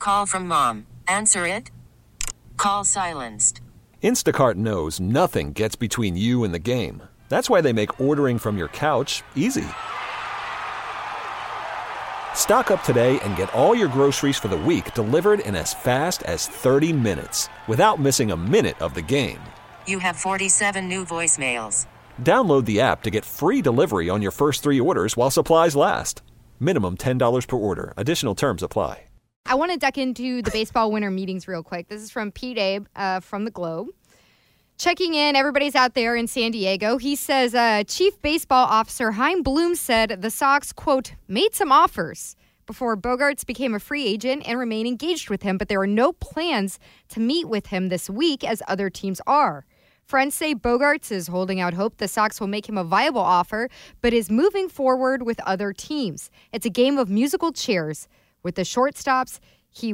Call from mom. Answer it. Call silenced. Instacart knows nothing gets between you and the game. That's why they make ordering from your couch easy. Stock up today and get all your groceries for the week delivered in as fast as 30 minutes without missing a minute of the game. You have 47 new voicemails. Download the app to get free delivery on your first 3 orders while supplies last. Minimum $10 per order. Additional terms apply. I want to duck into the baseball winter meetings real quick. This is from Pete Abe from the Globe. Checking in, everybody's out there in San Diego. He says Chief Baseball Officer Chaim Bloom said the Sox, quote, made some offers before Bogaerts became a free agent and remain engaged with him, but there are no plans to meet with him this week as other teams are. Friends say Bogaerts is holding out hope the Sox will make him a viable offer, but is moving forward with other teams. It's a game of musical chairs. With the shortstops, he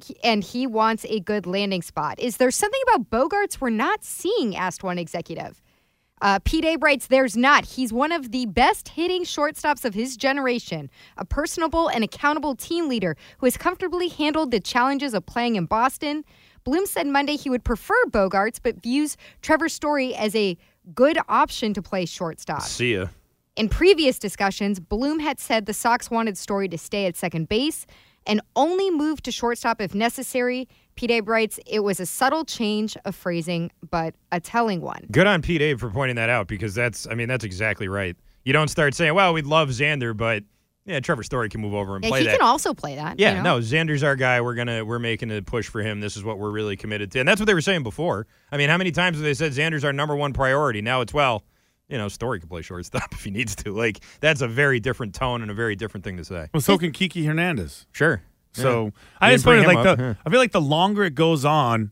wants a good landing spot. Is there something about Bogaerts we're not seeing, asked one executive. Pete Abe writes, there's not. He's one of the best hitting shortstops of his generation, a personable and accountable team leader who has comfortably handled the challenges of playing in Boston. Bloom said Monday he would prefer Bogaerts, but views Trevor Story as a good option to play shortstop. See ya. In previous discussions, Bloom had said the Sox wanted Story to stay at second base and only move to shortstop if necessary. Pete Abe writes, it was a subtle change of phrasing, but a telling one. Good on Pete Abe for pointing that out, because that's exactly right. You don't start saying, well, we'd love Xander, but yeah, Trevor Story can move over and play that. He can also play that. Yeah, you know? no, Xander's our guy. We're making a push for him. This is what we're really committed to. And that's what they were saying before. I mean, how many times have they said Xander's our number one priority? Now it's, well, Story can play shortstop if he needs to. Like, that's a very different tone and a very different thing to say. Well, so can Kiki Hernandez. Sure. So yeah. I just find I feel like the longer it goes on,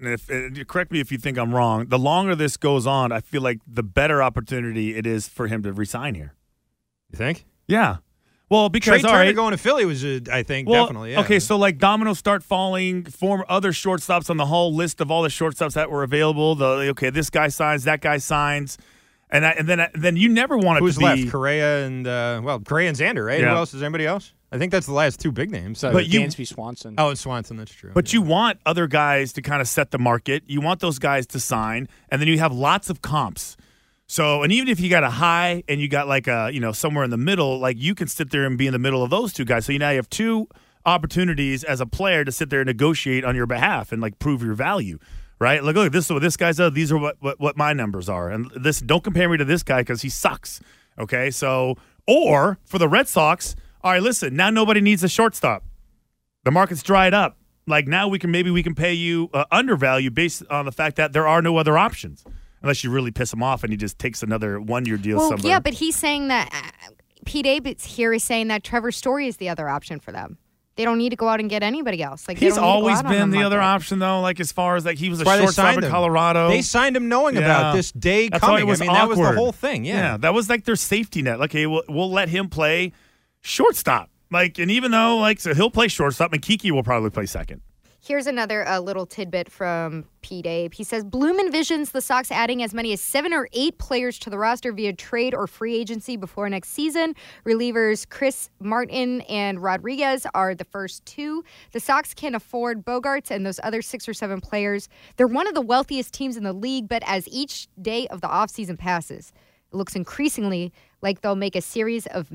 and correct me if you think I'm wrong, the longer this goes on, I feel like the better opportunity it is for him to resign here. You think? Yeah. Well, because Trey Turner going to Philly was, I think, definitely. Yeah. Okay, so like dominoes start falling, form other shortstops on the whole list of all the shortstops that were available. This guy signs, that guy signs. And then you never want it Who's to be left? Correa and Xander, right? Yeah. Who else? Is anybody else? I think that's the last two big names. But Dansby Swanson. Oh, it's Swanson. That's true. But you want other guys to kind of set the market. You want those guys to sign, and then you have lots of comps. So, and even if you got a high and you got like a somewhere in the middle, like you can sit there and be in the middle of those two guys. So now you have two opportunities as a player to sit there and negotiate on your behalf and like prove your value. Right? Look, this is what this guy's. These are what my numbers are, and this. Don't compare me to this guy because he sucks. Okay, so or for the Red Sox, all right. Listen, now nobody needs a shortstop. The market's dried up. Like now we can pay you undervalue based on the fact that there are no other options, unless you really piss him off and he just takes another 1-year deal somewhere. Yeah, but he's saying that Pete Abe here is saying that Trevor Story is the other option for them. They don't need to go out and get anybody else. Like he's always been the other option, though. Like as far as like he was a shortstop in Colorado. They signed him knowing about this day coming. That was the whole thing. Yeah, that was like their safety net. Like, hey, we'll let him play shortstop. Like, and even though so he'll play shortstop, and Kiki will probably play second. Here's another little tidbit from Pete Abe. He says, Bloom envisions the Sox adding as many as 7 or 8 players to the roster via trade or free agency before next season. Relievers Chris Martin and Rodriguez are the first 2. The Sox can afford Bogaerts and those other 6 or 7 players. They're one of the wealthiest teams in the league, but as each day of the offseason passes, it looks increasingly like they'll make a series of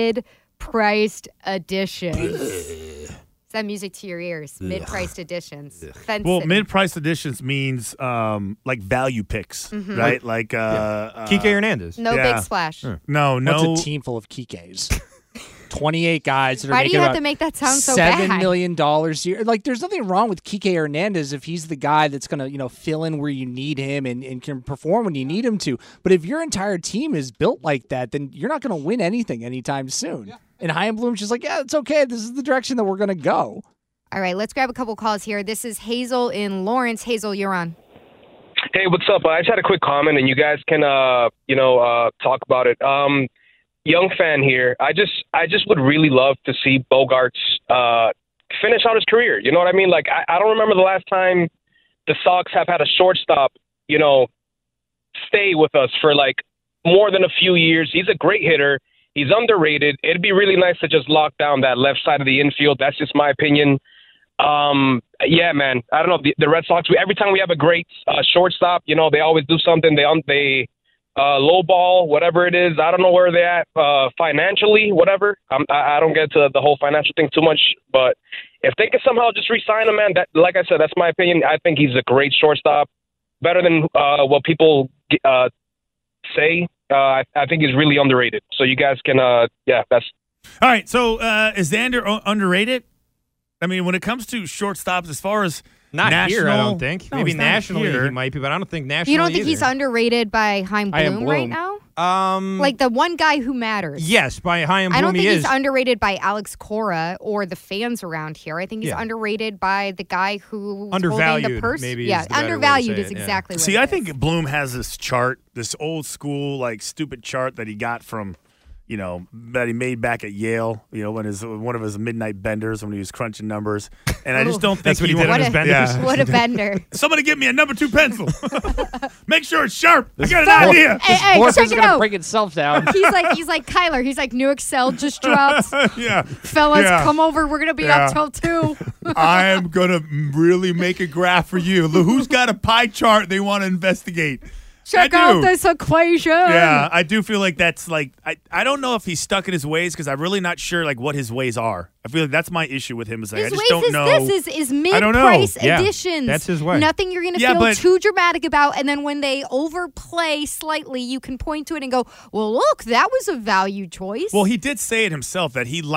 mid-priced additions. That music to your ears. Mid-priced editions. Well, mid-priced editions means like value picks, right? Like Kike Hernandez. No big splash. No. That's a team full of Kikes. 28 guys that are Why making do you have to make that sound so $7 bad? million a year. Like, there's nothing wrong with Kike Hernandez if he's the guy that's going to, fill in where you need him and can perform when you need him to. But if your entire team is built like that, then you're not going to win anything anytime soon. Yeah. And Chaim Bloom's just like, yeah, it's okay. This is the direction that we're going to go. All right, let's grab a couple calls here. This is Hazel in Lawrence. Hazel, you're on. Hey, what's up? I just had a quick comment, and you guys can, talk about it. Young fan here. I just would really love to see Bogaerts finish out his career. You know what I mean? Like, I don't remember the last time the Sox have had a shortstop, stay with us for, like, more than a few years. He's a great hitter. He's underrated. It'd be really nice to just lock down that left side of the infield. That's just my opinion. Yeah, man. I don't know. The Red Sox, every time we have a great shortstop, you know, they always do something. They lowball, whatever it is. I don't know where they're at financially, whatever. I don't get to the whole financial thing too much, but if they can somehow just re-sign him, man, that, like I said, that's my opinion. I think he's a great shortstop, better than what people say. I think he's really underrated. So you guys can, that's. All right. So is Xander underrated? I mean, when it comes to shortstops, as far as Not national, here, I don't think. No, Maybe he's not nationally here. he might be, but I don't think nationally You don't think either. he's underrated by Chaim Bloom right now? Like the one guy who matters. Yes, by Chaim Bloom I don't think he he's is. underrated by Alex Cora or the fans around here. I think he's underrated by the guy who Undervalued, holding the purse. maybe Yeah, is the better way to undervalued say is it, yeah. exactly what See, it I is. think Bloom has this chart, this old school, like, stupid chart that he got from, you know, that he made back at Yale, you know, when one of his midnight benders when he was crunching numbers. And I just don't think That's what he did What on his a- benders. Yeah. What a bender. Somebody get me a number 2 pencil. Make sure it's sharp. I got an Phil, idea. Hey, Board check isn't it gonna out. break itself down. He's like Kyler. He's like, new Excel just dropped. Yeah. Fellas, Yeah. come over. We're going to be Yeah. up till 2. I am going to really make a graph for you. Who's got a pie chart they want to investigate? Check I out do. this equation. Yeah, I do feel like that's like I don't know if he's stuck in his ways because I'm really not sure like what his ways are. I feel like that's my issue with him is like, His I just ways don't is know. this is I don't know. mid-price Yeah, additions. that's his way. Nothing you're going to Yeah, feel but- too dramatic about, and then when they overplay slightly, you can point to it and go, "Well, look, that was a value choice." Well, he did say it himself that he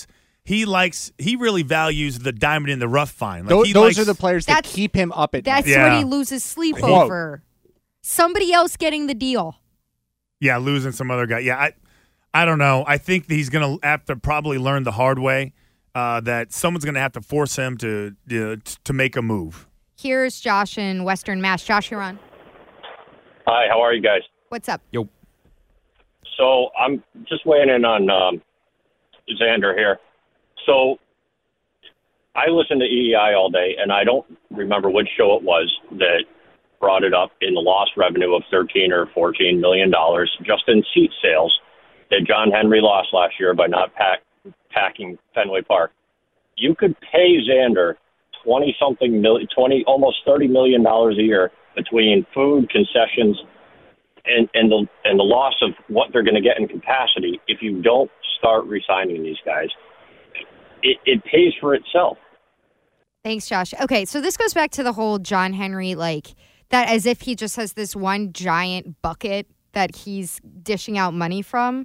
really values the diamond in the rough find. Like, he Those likes, are the players that That's- keep him up at that's night. what Yeah. he loses sleep Quote. over. Somebody else getting the deal. Yeah, losing some other guy. Yeah, I don't know. I think that he's going to have to probably learn the hard way that someone's going to have to force him to make a move. Here's Josh in Western Mass. Josh, you're on. Hi, how are you guys? What's up? So I'm just weighing in on Xander here. So I listen to EEI all day, and I don't remember which show it was that brought it up in the lost revenue of $13 or $14 million just in seat sales that John Henry lost last year by not packing Fenway Park. You could pay Xander almost $30 million a year between food, concessions, and the loss of what they're going to get in capacity if you don't start re-signing these guys. It pays for itself. Thanks, Josh. Okay, so this goes back to the whole John Henry, like that as if he just has this one giant bucket that he's dishing out money from.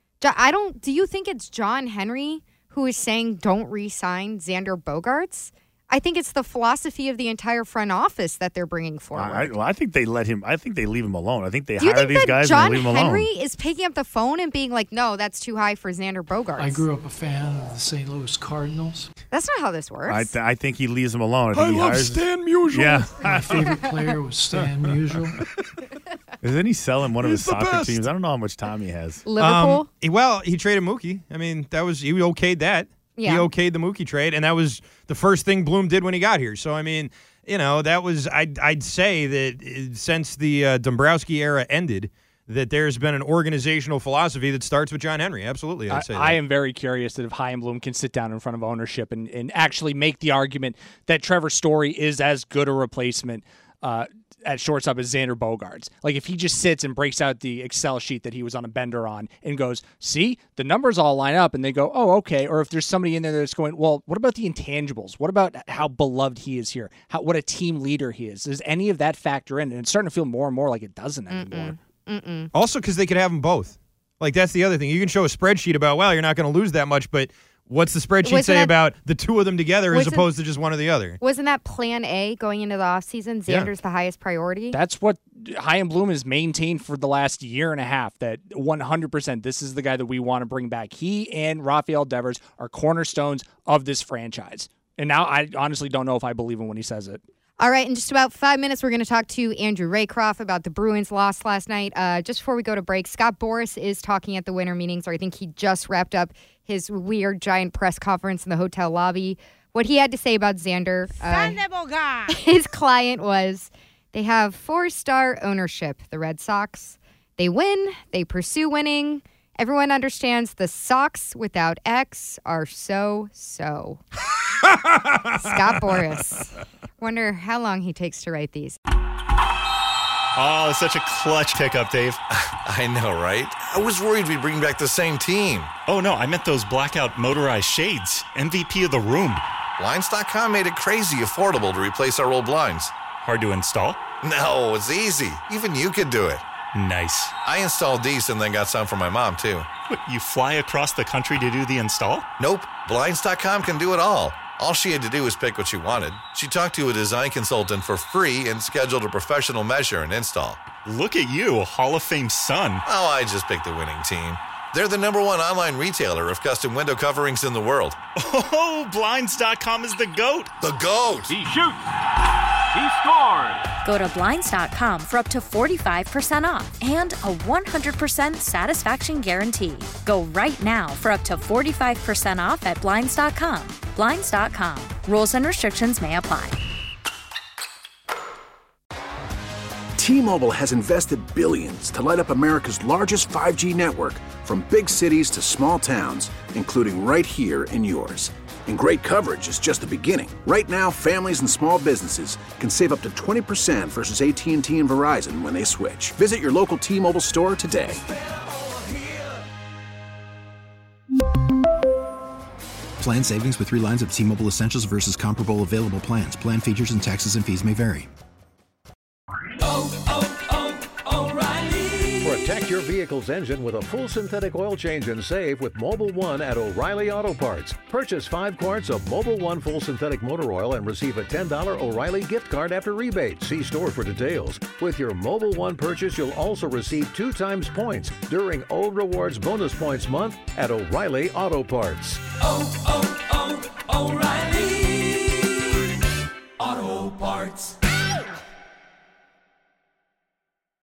Do you think it's John Henry who is saying don't re-sign Xander Bogaerts? I think it's the philosophy of the entire front office that they're bringing forward. I think they let him. I think they leave him alone. I think they Do you hire think these that guys John and leave him Henry alone. is picking up the phone and being like, no, that's too high for Xander Bogaerts? I grew up a fan of the St. Louis Cardinals. That's not how this works. I think he leaves him alone. I think he hires Stan Musial. Yeah. My favorite player was Stan Musial. Isn't he selling one of his He's the soccer best. teams? I don't know how much time he has. Liverpool? He traded Mookie. I mean, he okayed that. Yeah. He okayed the Mookie trade, and that was the first thing Bloom did when he got here. So, I mean, you know, that was I'd say that since the Dombrowski era ended, that there's been an organizational philosophy that starts with John Henry. Absolutely, I'd say that. I am very curious that if Chaim Bloom can sit down in front of ownership and actually make the argument that Trevor Story is as good a replacement at shortstop as Xander Bogaerts. Like if he just sits and breaks out the Excel sheet that he was on a bender on and goes, see, the numbers all line up, and they go, oh, okay. Or if there's somebody in there that's going, well, what about the intangibles? What about how beloved he is here? What a team leader he is? Does any of that factor in? And it's starting to feel more and more like it doesn't anymore. Also, because they could have them both. Like, that's the other thing. You can show a spreadsheet about, well, you're not going to lose that much, but what's the spreadsheet Wasn't say that- about the two of them together as wasn't- opposed to just one or the other? Wasn't that plan A going into the offseason? Yeah. Xander's the highest priority? That's what Chaim Bloom has maintained for the last year and a half, that 100% this is the guy that we want to bring back. He and Rafael Devers are cornerstones of this franchise. And now I honestly don't know if I believe him when he says it. All right, in just about 5 minutes, we're going to talk to Andrew Raycroft about the Bruins' loss last night. Just before we go to break, Scott Boras is talking at the winter meetings, or I think he just wrapped up his weird giant press conference in the hotel lobby. What he had to say about Xander, his client was, they have 4-star ownership, the Red Sox. They win, they pursue winning, Everyone understands the socks without X are so. Scott Boras. Wonder how long he takes to write these. Oh, such a clutch pickup, Dave. I know, right? I was worried we'd bring back the same team. Oh, no, I meant those blackout motorized shades. MVP of the room. Blinds.com made it crazy affordable to replace our old blinds. Hard to install? No, it's easy. Even you could do it. Nice. I installed these and then got some for my mom, too. What, you fly across the country to do the install? Nope. Blinds.com can do it all. All she had to do was pick what she wanted. She talked to a design consultant for free and scheduled a professional measure and install. Look at you, Hall of Fame son. Oh, I just picked the winning team. They're the #1 online retailer of custom window coverings in the world. Oh, Blinds.com is the GOAT. The GOAT. He shoots. He scores. Go to Blinds.com for up to 45% off and a 100% satisfaction guarantee. Go right now for up to 45% off at Blinds.com. Blinds.com. Rules and restrictions may apply. T-Mobile has invested billions to light up America's largest 5G network, from big cities to small towns, including right here in yours. And great coverage is just the beginning. Right now, families and small businesses can save up to 20% versus AT&T and Verizon when they switch. Visit your local T-Mobile store today. Plan savings with 3 lines of T-Mobile Essentials versus comparable available plans. Plan features and taxes and fees may vary. Protect your vehicle's engine with a full synthetic oil change and save with Mobil 1 at O'Reilly Auto Parts. Purchase 5 quarts of Mobil 1 full synthetic motor oil and receive a $10 O'Reilly gift card after rebate. See store for details. With your Mobil 1 purchase, you'll also receive 2 times points during O Rewards Bonus Points Month at O'Reilly Auto Parts. O'Reilly Auto Parts.